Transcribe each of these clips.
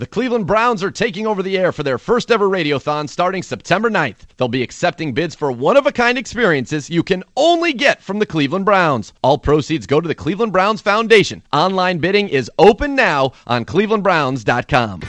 The Cleveland Browns are taking over the air for their first ever radiothon starting September 9th. They'll be accepting bids for one-of-a-kind experiences you can only get from the Cleveland Browns. All proceeds go to the Cleveland Browns Foundation. Online bidding is open now on clevelandbrowns.com.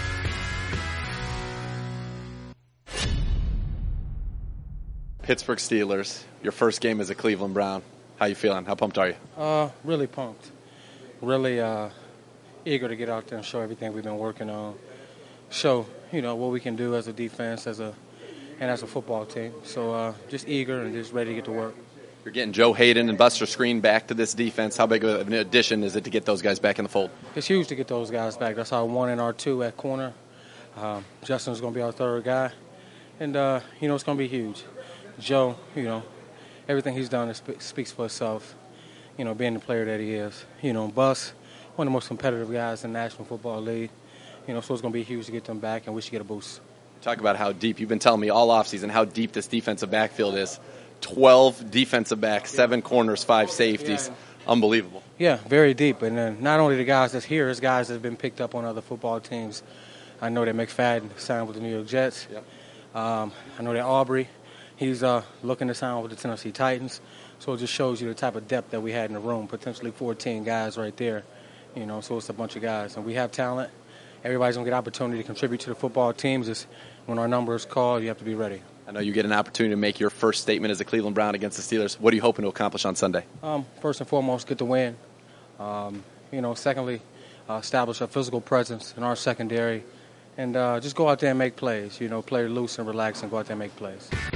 Pittsburgh Steelers, your first game as a Cleveland Brown. How you feeling? How pumped are you? Really pumped. Really eager to get out there and show everything we've been working on. Show, what we can do as a defense, and as a football team. So just eager and just ready to get to work. You're getting Joe Hayden and Buster Skrine back to this defense. How big of an addition is it to get those guys back in the fold? It's huge to get those guys back. That's our 1 and our 2 at corner. Justin's going to be our third guy. And, it's going to be huge. Joe, everything he's done speaks for itself, being the player that he is. Bus, one of the most competitive guys in the National Football League. So it's going to be huge to get them back, and we should get a boost. Talk about how deep. You've been telling me all offseason how deep this defensive backfield is. 12 defensive backs, 7 corners, 5 safeties. Yeah. Unbelievable. Yeah, very deep. And then not only the guys that's here, it's guys that have been picked up on other football teams. I know that McFadden signed with the New York Jets. Yep. I know that Aubrey, he's looking to sign with the Tennessee Titans. So it just shows you the type of depth that we had in the room, potentially 14 guys right there. So it's a bunch of guys. And we have talent. Everybody's going to get opportunity to contribute to the football teams. Just when our number is called, you have to be ready. I know you get an opportunity to make your first statement as a Cleveland Brown against the Steelers. What are you hoping to accomplish on Sunday? First and foremost, get the win. Secondly, establish a physical presence in our secondary. And just go out there and make plays. Play loose and relax and go out there and make plays.